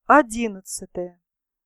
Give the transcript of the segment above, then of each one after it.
11.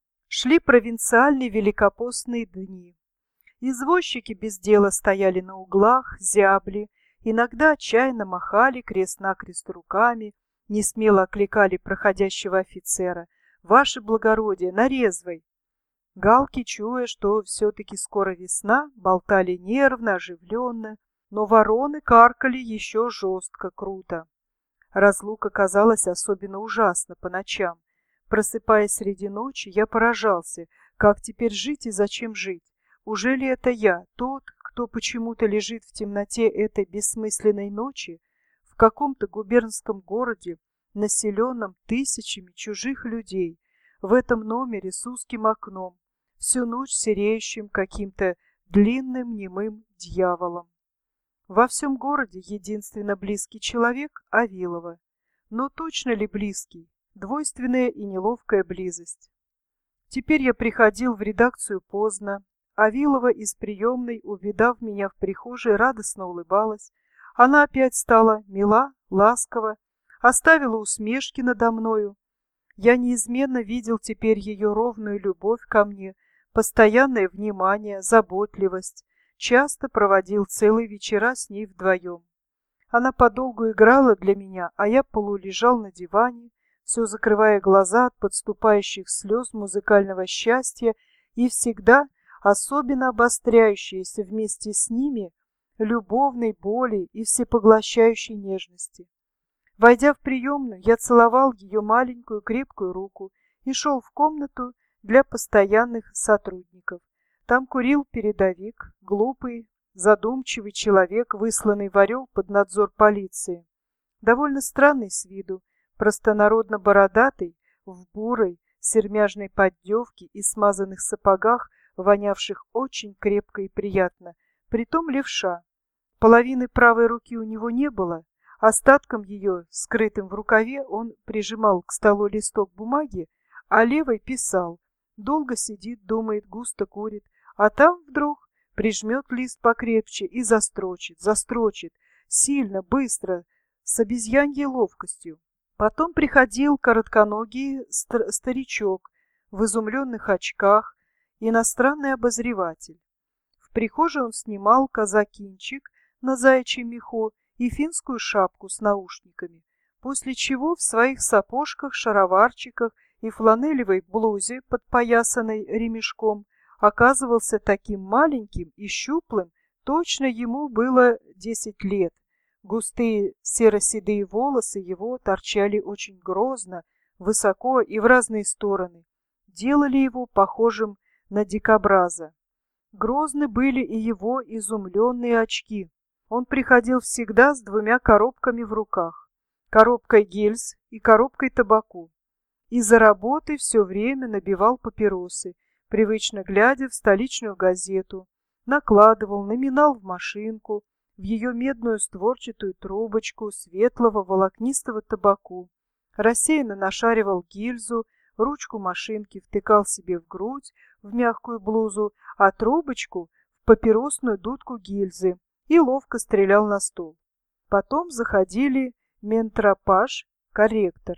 Шли провинциальные великопостные дни. Извозчики без дела стояли на углах, зябли, иногда отчаянно махали крест-накрест руками, несмело окликали проходящего офицера: «Ваше благородие, на резвой!» Галки, чуя, что все-таки скоро весна, болтали нервно, оживленно, но вороны каркали еще жестко, круто. Разлука казалась особенно ужасна по ночам. Просыпаясь среди ночи, я поражался, как теперь жить и зачем жить. Ужели это я, тот, кто почему-то лежит в темноте этой бессмысленной ночи, в каком-то губернском городе, населенном тысячами чужих людей, в этом номере с узким окном, всю ночь сереющим каким-то длинным немым дьяволом? Во всем городе единственно близкий человек — Авилова. Но точно ли близкий? Двойственная и неловкая близость. Теперь я приходил в редакцию поздно. Авилова из приемной, увидав меня в прихожей, радостно улыбалась. Она опять стала мила, ласкова, оставила усмешки надо мною. Я неизменно видел теперь ее ровную любовь ко мне, постоянное внимание, заботливость. Часто проводил целые вечера с ней вдвоем. Она подолгу играла для меня, а я полулежал на диване, все закрывая глаза от подступающих слез музыкального счастья и всегда особенно обостряющиеся вместе с ними любовной боли и всепоглощающей нежности. Войдя в приемную, я целовал ее маленькую крепкую руку и шел в комнату для постоянных сотрудников. Там курил передовик, глупый, задумчивый человек, высланный в Орел под надзор полиции. Довольно странный с виду, простонародно бородатый, в бурой сермяжной поддевке и смазанных сапогах, вонявших очень крепко и приятно, притом левша. Половины правой руки у него не было, остатком ее, скрытым в рукаве, он прижимал к столу листок бумаги, а левой писал. Долго сидит, думает, густо курит, а там вдруг прижмет лист покрепче и застрочит, сильно, быстро, с обезьяньей ловкостью. Потом приходил коротконогий старичок в изумленных очках, иностранный обозреватель. В прихожей он снимал казакинчик на заячьем меху и финскую шапку с наушниками, после чего в своих сапожках, шароварчиках и фланелевой блузе, подпоясанной ремешком, оказывался таким маленьким и щуплым, точно ему было 10 лет. Густые серо-седые волосы его торчали очень грозно, высоко и в разные стороны, делали его похожим на дикобраза. Грозны были и его изумленные очки. Он приходил всегда с 2 коробками в руках, коробкой гильз и коробкой табаку. И за работой все время набивал папиросы, привычно глядя в столичную газету, накладывал номинал в машинку, в ее медную створчатую трубочку светлого волокнистого табаку, рассеянно нашаривал гильзу, ручку машинки втыкал себе в грудь, в мягкую блузу, а трубочку в папиросную дудку гильзы и ловко стрелял на стол. Потом заходили ментропаж, корректор.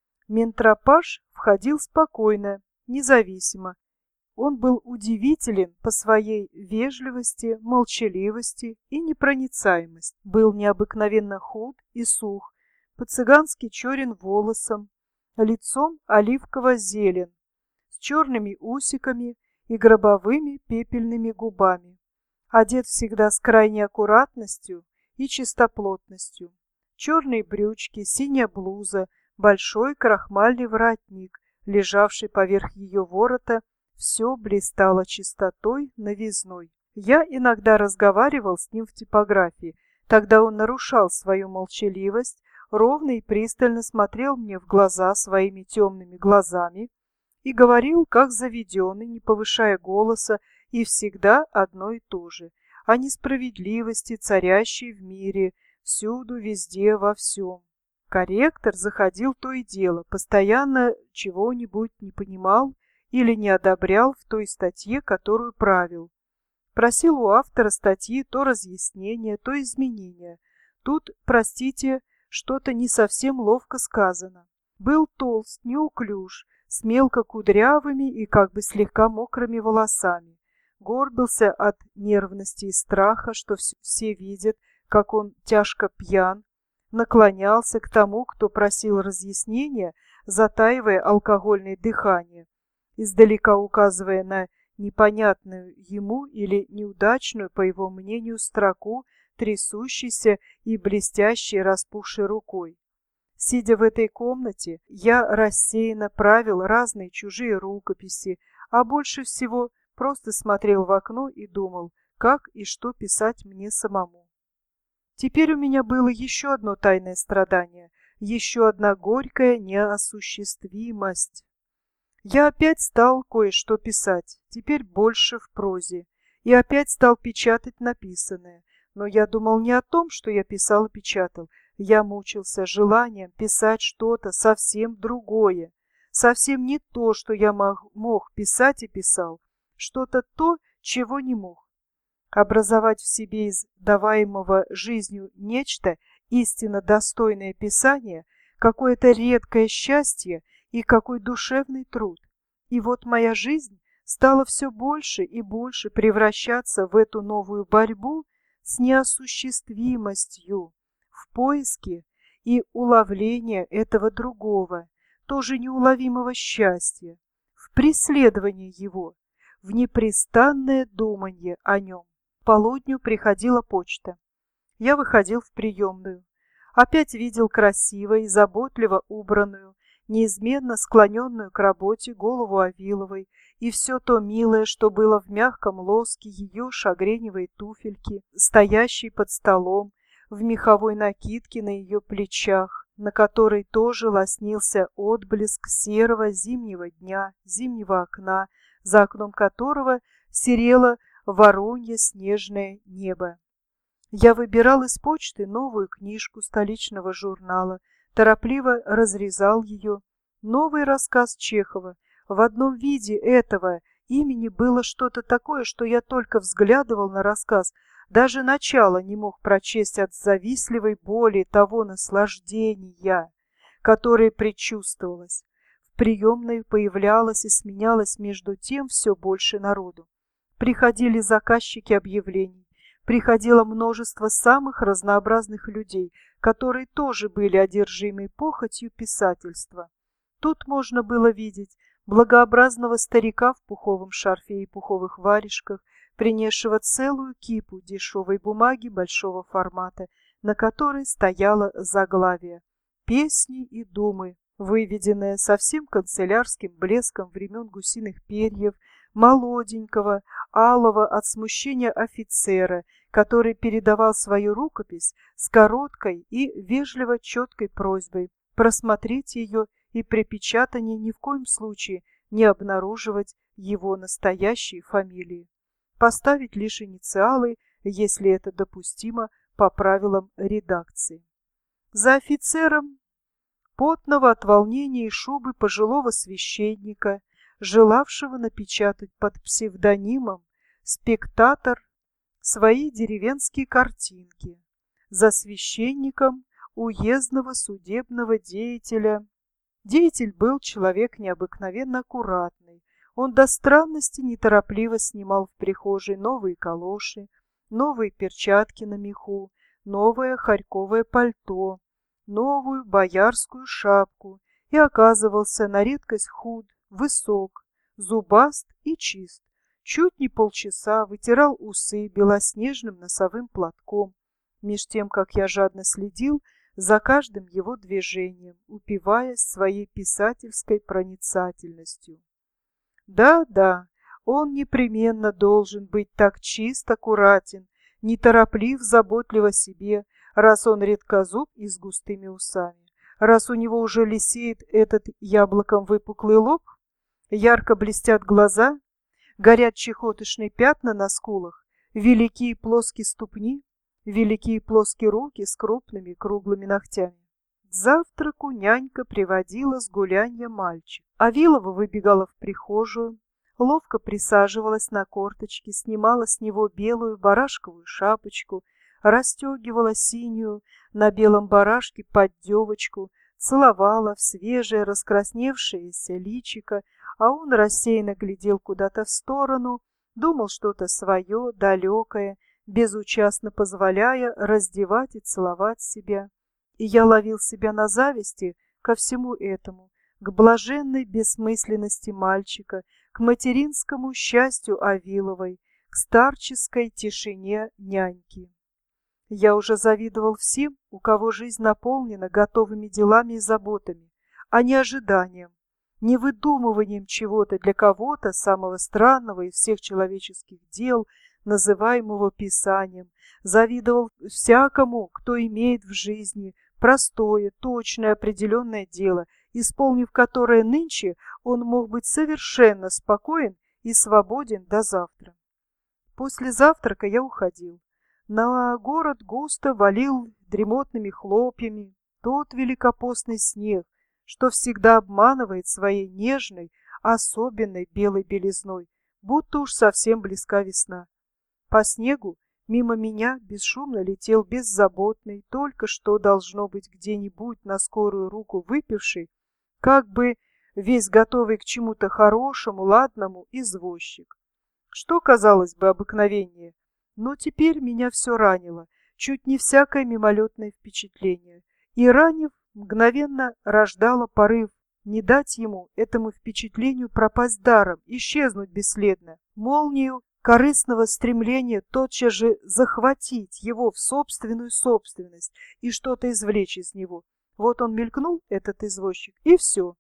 Ментропаж входил спокойно, независимо. Он был удивителен по своей вежливости, молчаливости и непроницаемости. Был необыкновенно худ и сух, по-цыгански черен волосом, лицом оливково-зелен, с черными усиками и гробовыми пепельными губами. Одет всегда с крайней аккуратностью и чистоплотностью. Черные брючки, синяя блуза, большой крахмальный воротник, лежавший поверх ее ворота, все блистало чистотой, новизной. Я иногда разговаривал с ним в типографии, тогда он нарушал свою молчаливость, ровно и пристально смотрел мне в глаза своими темными глазами и говорил, как заведенный, не повышая голоса, и всегда одно и то же, о несправедливости, царящей в мире, всюду, везде, во всем. Корректор заходил то и дело, постоянно чего-нибудь не понимал или не одобрял в той статье, которую правил. Просил у автора статьи то разъяснения, то изменения. Тут, простите, что-то не совсем ловко сказано. Был толст, неуклюж, с мелко кудрявыми и как бы слегка мокрыми волосами. Горбился от нервности и страха, что все видят, как он тяжко пьян, наклонялся к тому, кто просил разъяснения, затаивая алкогольное дыхание, издалека указывая на непонятную ему или неудачную, по его мнению, строку, трясущейся и блестящей распухшей рукой. Сидя в этой комнате, я рассеянно правил разные чужие рукописи, а больше всего просто смотрел в окно и думал, как и что писать мне самому. Теперь у меня было еще одно тайное страдание, еще одна горькая неосуществимость. Я опять стал кое-что писать, теперь больше в прозе, и опять стал печатать написанное. Но я думал не о том, что я писал и печатал. Я мучился желанием писать что-то совсем другое, совсем не то, что я мог писать и писал, что-то то, чего не мог. Образовать в себе из даваемого жизнью нечто истинно достойное писания, какое-то редкое счастье и какой душевный труд. И вот моя жизнь стала все больше и больше превращаться в эту новую борьбу с неосуществимостью, в поиске и уловлении этого другого, тоже неуловимого счастья, в преследовании его, в непрестанное думанье о нем. К полудню приходила почта. Я выходил в приемную. Опять видел красиво и заботливо убранную, неизменно склоненную к работе голову Авиловой и все то милое, что было в мягком лоске ее шагреневой туфельки, стоящей под столом, в меховой накидке на ее плечах, на которой тоже лоснился отблеск серого зимнего дня, зимнего окна, за окном которого серело воронье снежное небо. Я выбирал из почты новую книжку столичного журнала, торопливо разрезал ее. Новый рассказ Чехова. В одном виде этого имени было что-то такое, что я только взглядывал на рассказ, даже начало не мог прочесть от завистливой боли того наслаждения, которое предчувствовалось. В приемной появлялось и сменялось между тем все больше народу. Приходили заказчики объявлений. Приходило множество самых разнообразных людей, которые тоже были одержимы похотью писательства. Тут можно было видеть благообразного старика в пуховом шарфе и пуховых варежках, принесшего целую кипу дешевой бумаги большого формата, на которой стояло заглавие «Песни и думы», выведенное со всем канцелярским блеском времен гусиных перьев, молоденького, алого от смущения офицера, который передавал свою рукопись с короткой и вежливо четкой просьбой просмотреть ее и при печатании ни в коем случае не обнаруживать его настоящей фамилии. Поставить лишь инициалы, если это допустимо по правилам редакции. За офицером, потного от волнения и шубы пожилого священника, желавшего напечатать под псевдонимом «Спектатор» свои деревенские картинки, за священником уездного судебного деятеля. Деятель был человек необыкновенно аккуратный. Он до странности неторопливо снимал в прихожей новые калоши, новые перчатки на меху, новое харьковое пальто, новую боярскую шапку и оказывался на редкость худ, высок, зубаст и чист. Чуть не полчаса вытирал усы белоснежным носовым платком, меж тем, как я жадно следил за каждым его движением, упиваясь своей писательской проницательностью. Да, он непременно должен быть так чист, аккуратен, нетороплив, заботлив о себе, раз он редкозуб и с густыми усами, раз у него уже лисеет этот яблоком выпуклый лоб, ярко блестят глаза, горят чехоточные пятна на скулах, великие плоские ступни, великие плоские руки с крупными круглыми ногтями. К завтраку нянька приводила с гулянья мальчик. Авилова выбегала в прихожую, ловко присаживалась на корточки, снимала с него белую барашковую шапочку, расстегивала синюю на белом барашке поддевочку, целовала в свежее раскрасневшееся личико, а он рассеянно глядел куда-то в сторону, думал что-то свое, далекое, безучастно позволяя раздевать и целовать себя. И я ловил себя на зависти ко всему этому, к блаженной бессмысленности мальчика, к материнскому счастью Авиловой, к старческой тишине няньки. Я уже завидовал всем, у кого жизнь наполнена готовыми делами и заботами, а не ожиданием, не выдумыванием чего-то для кого-то самого странного из всех человеческих дел, называемого Писанием. Завидовал всякому, кто имеет в жизни простое, точное, определенное дело, исполнив которое нынче он мог быть совершенно спокоен и свободен до завтра. После завтрака я уходил. На город густо валил дремотными хлопьями тот великопостный снег, что всегда обманывает своей нежной, особенной белой белизной, будто уж совсем близка весна. По снегу мимо меня бесшумно летел беззаботный, только что должно быть где-нибудь на скорую руку выпивший, как бы весь готовый к чему-то хорошему, ладному извозчик. Что, казалось бы, обыкновение, но теперь меня все ранило, чуть не всякое мимолетное впечатление, и, ранив, мгновенно рождало порыв не дать ему, этому впечатлению, пропасть даром, исчезнуть бесследно, молнию корыстного стремления тотчас же захватить его в собственную собственность и что-то извлечь из него. Вот он мелькнул, этот извозчик, и все.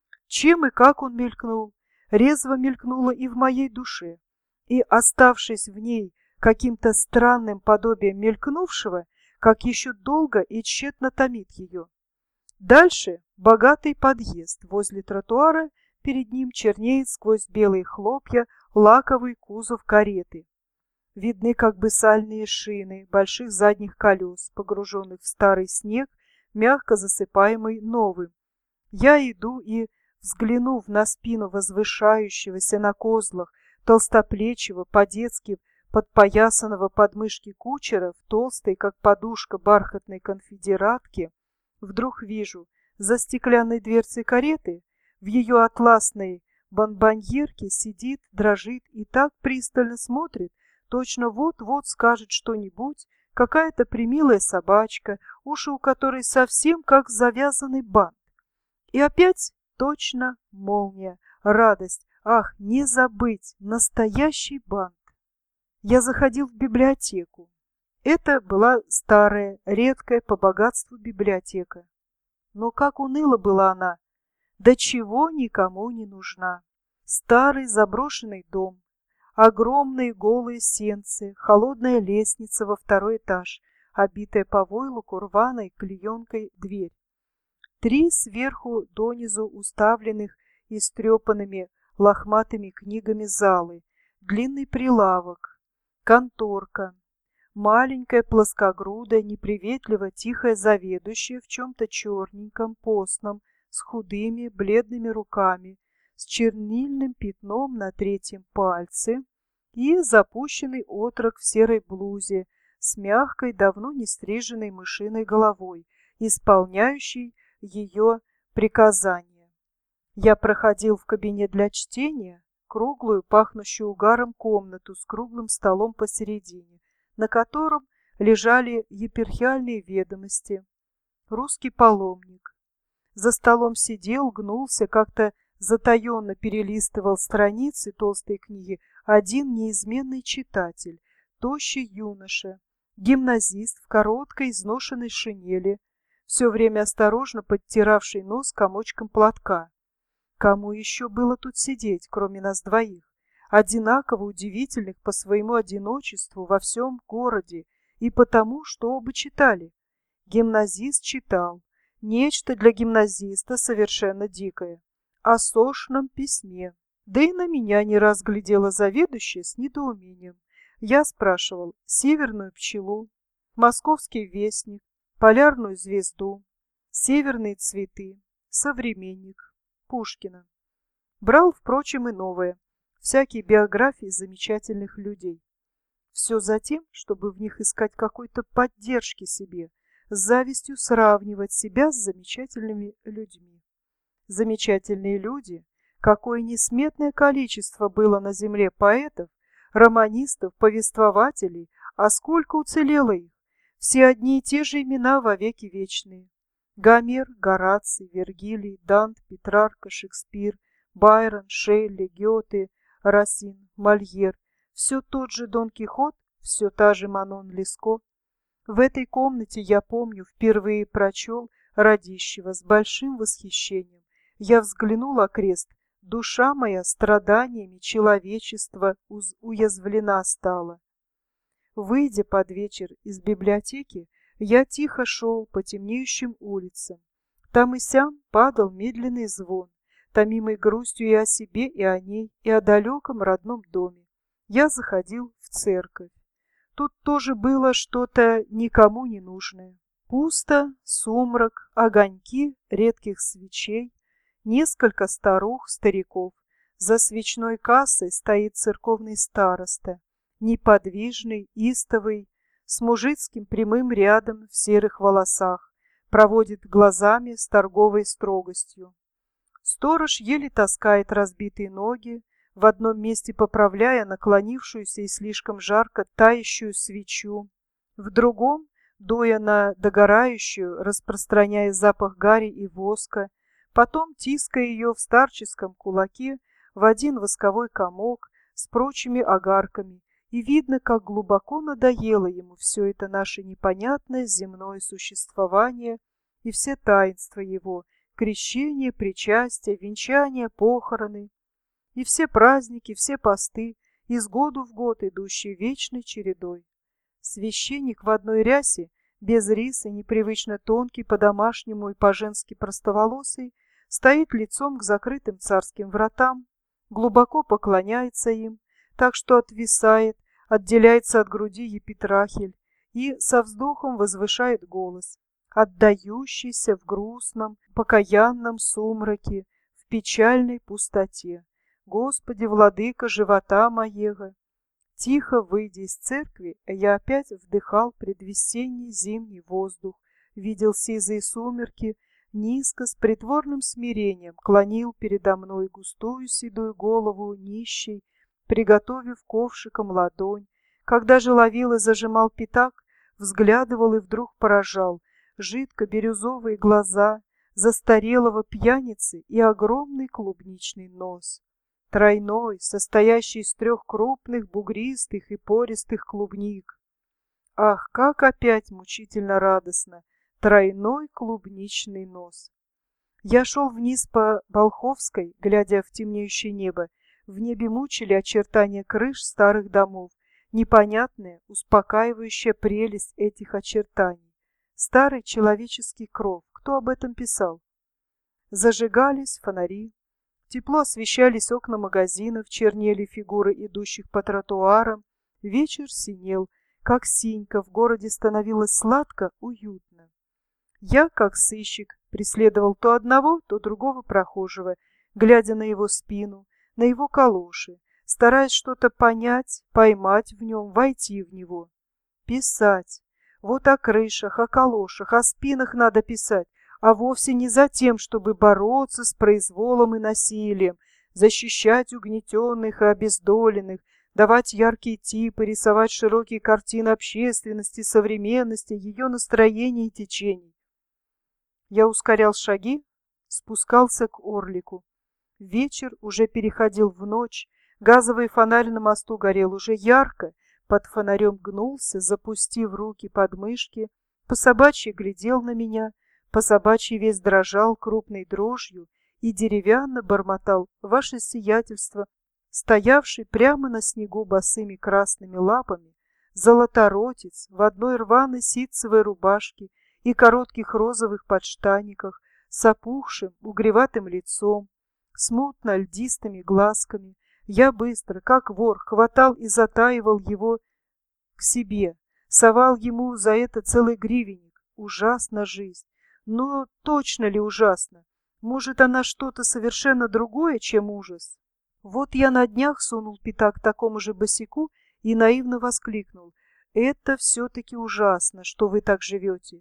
Чем и как он мелькнул, резво мелькнуло и в моей душе, и, оставшись в ней каким-то странным подобием мелькнувшего, как еще долго и тщетно томит ее. Дальше богатый подъезд, возле тротуара перед ним чернеет сквозь белые хлопья лаковый кузов кареты. Видны как бы сальные шины больших задних колес, погруженных в старый снег, мягко засыпаемый новым. Я иду и, взглянув на спину возвышающегося на козлах толстоплечего, по-детски подпоясанного подмышки кучера в толстой, как подушка, бархатной конфедератке, вдруг вижу за стеклянной дверцей кареты, в ее атласной бонбоньерке сидит, дрожит и так пристально смотрит, точно вот-вот скажет что-нибудь, какая-то премилая собачка, уши у которой совсем как завязанный бант. И опять точно молния, радость, ах, не забыть, настоящий бант. Я заходил в библиотеку. Это была старая, редкая по богатству библиотека. Но как уныла была она, до чего никому не нужна. Старый заброшенный дом, огромные голые сенцы, холодная лестница во второй этаж, обитая по войлоку рваной клеенкой дверь. 3 сверху донизу уставленных истрепанными лохматыми книгами залы, длинный прилавок, конторка, маленькая плоскогрудая, неприветливо тихая заведующая в чем-то черненьком, постном, с худыми, бледными руками, с чернильным пятном на 3-м пальце и запущенный отрок в серой блузе с мягкой, давно не стриженной мышиной головой, исполняющей ее приказания. Я проходил в кабинет для чтения, круглую, пахнущую угаром комнату с круглым столом посередине, на котором лежали епархиальные ведомости, русский паломник. За столом сидел, гнулся, как-то затаенно перелистывал страницы толстой книги один неизменный читатель, тощий юноша, гимназист в короткой изношенной шинели, все время осторожно подтиравший нос комочком платка. Кому еще было тут сидеть, кроме нас двоих, одинаково удивительных по своему одиночеству во всем городе и потому, что оба читали? Гимназист читал нечто для гимназиста совершенно дикое, о сошном письме. Да и на меня не раз глядела заведующая с недоумением. Я спрашивал «Северную пчелу», «Московский вестник», «Полярную звезду», «Северные цветы», «Современник», Пушкина. Брал, впрочем, и новое, всякие биографии замечательных людей. Все за тем, чтобы в них искать какой-то поддержки себе, с завистью сравнивать себя с замечательными людьми. Замечательные люди, какое несметное количество было на земле поэтов, романистов, повествователей, а сколько уцелело их, все одни и те же имена вовеки вечные. Гомер, Гораций, Вергилий, Дант, Петрарка, Шекспир, Байрон, Шелли, Гёте, Расин, Мольер, все тот же Дон Кихот, все та же Манон Леско. В этой комнате, я помню, впервые прочел Радищева с большим восхищением. Я взглянул окрест, душа моя страданиями человечества уязвлена стала. Выйдя под вечер из библиотеки, я тихо шел по темнеющим улицам. Там и сям падал медленный звон, томимый грустью и о себе, и о ней, и о далеком родном доме. Я заходил в церковь. Тут тоже было что-то никому не нужное. Пусто, сумрак, огоньки редких свечей, несколько старух, стариков. За свечной кассой стоит церковный староста, неподвижный, истовый, с мужицким прямым рядом в серых волосах, проводит глазами с торговой строгостью. Сторож еле таскает разбитые ноги, в одном месте поправляя наклонившуюся и слишком жарко тающую свечу, в другом, дуя на догорающую, распространяя запах гари и воска, потом тиская ее в старческом кулаке в один восковой комок с прочими огарками, и видно, как глубоко надоело ему все это наше непонятное земное существование и все таинства его, крещение, причастие, венчание, похороны, и все праздники, все посты, из года в год идущие вечной чередой. Священник в одной рясе, без риса, непривычно тонкий, по-домашнему и по-женски простоволосый, стоит лицом к закрытым царским вратам, глубоко поклоняется им, так что отвисает, отделяется от груди епитрахиль и со вздохом возвышает голос, отдающийся в грустном, покаянном сумраке, в печальной пустоте. Господи, владыка живота моего! Тихо выйдя из церкви, я опять вдыхал предвесенний зимний воздух, видел сизые сумерки, низко, с притворным смирением клонил передо мной густую седую голову нищей, приготовив ковшиком ладонь. Когда же ловил и зажимал пятак, взглядывал и вдруг поражал жидко-бирюзовые глаза застарелого пьяницы и огромный клубничный нос. Тройной, состоящий из 3 крупных, бугристых и пористых клубник. Ах, как опять мучительно радостно! Тройной клубничный нос. Я шел вниз по Болховской, глядя в темнеющее небо. В небе мучили очертания крыш старых домов, непонятная, успокаивающая прелесть этих очертаний. Старый человеческий кров. Кто об этом писал? Зажигались фонари. Тепло освещались окна магазинов, чернели фигуры идущих по тротуарам. Вечер синел, как синька, в городе становилось сладко, уютно. Я, как сыщик, преследовал то одного, то другого прохожего, глядя на его спину, на его калоши, стараясь что-то понять, поймать в нем, войти в него. Писать. Вот о крышах, о калошах, о спинах надо писать, а вовсе не за тем, чтобы бороться с произволом и насилием, защищать угнетенных и обездоленных, давать яркие типы, рисовать широкие картины общественности, современности, ее настроений и течений. Я ускорял шаги, спускался к Орлику. Вечер уже переходил в ночь, газовый фонарь на мосту горел уже ярко, под фонарем гнулся, запустив руки под мышки, по-собачьи глядел на меня, по-собачьи весь дрожал крупной дрожью и деревянно бормотал «Ваше сиятельство», стоявший прямо на снегу босыми красными лапами, золоторотец в одной рваной ситцевой рубашке и коротких розовых подштаниках, с опухшим, угреватым лицом, смутно льдистыми глазками. Я быстро, как вор, хватал и затаивал его к себе, совал ему за это целый гривенник. Ужасна жизнь. Но точно ли ужасно? Может, она что-то совершенно другое, чем ужас? Вот я на днях сунул пятак такому же босяку и наивно воскликнул: «Это все-таки ужасно, что вы так живете».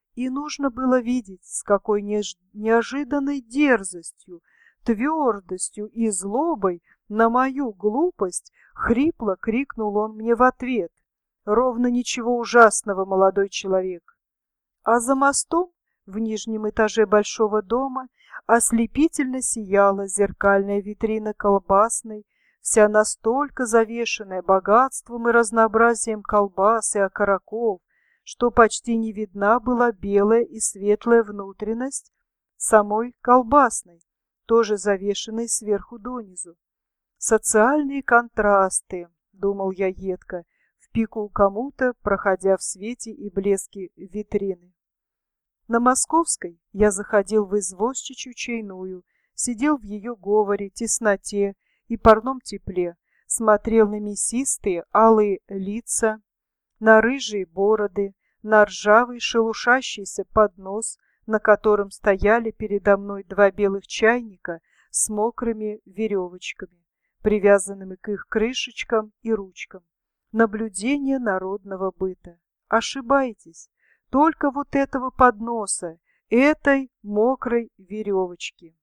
И нужно было видеть, с какой неожиданной дерзостью, твердостью и злобой на мою глупость хрипло крикнул он мне в ответ: «Ровно ничего ужасного, молодой человек». А за мостом в нижнем этаже большого дома ослепительно сияла зеркальная витрина колбасной, вся настолько завешенная богатством и разнообразием колбас и окороков, что почти не видна была белая и светлая внутренность самой колбасной, тоже завешенной сверху донизу. «Социальные контрасты», — думал я едко, в пику кому-то, проходя в свете и блеске витрины. На Московской я заходил в извозчичью чайную, сидел в ее говоре, тесноте и парном тепле, смотрел на мясистые алые лица, на рыжие бороды, на ржавый шелушащийся поднос, на котором стояли передо мной два белых чайника с мокрыми веревочками, привязанными к их крышечкам и ручкам. Наблюдение народного быта. Ошибаетесь. Только вот этого подноса, этой мокрой веревочки.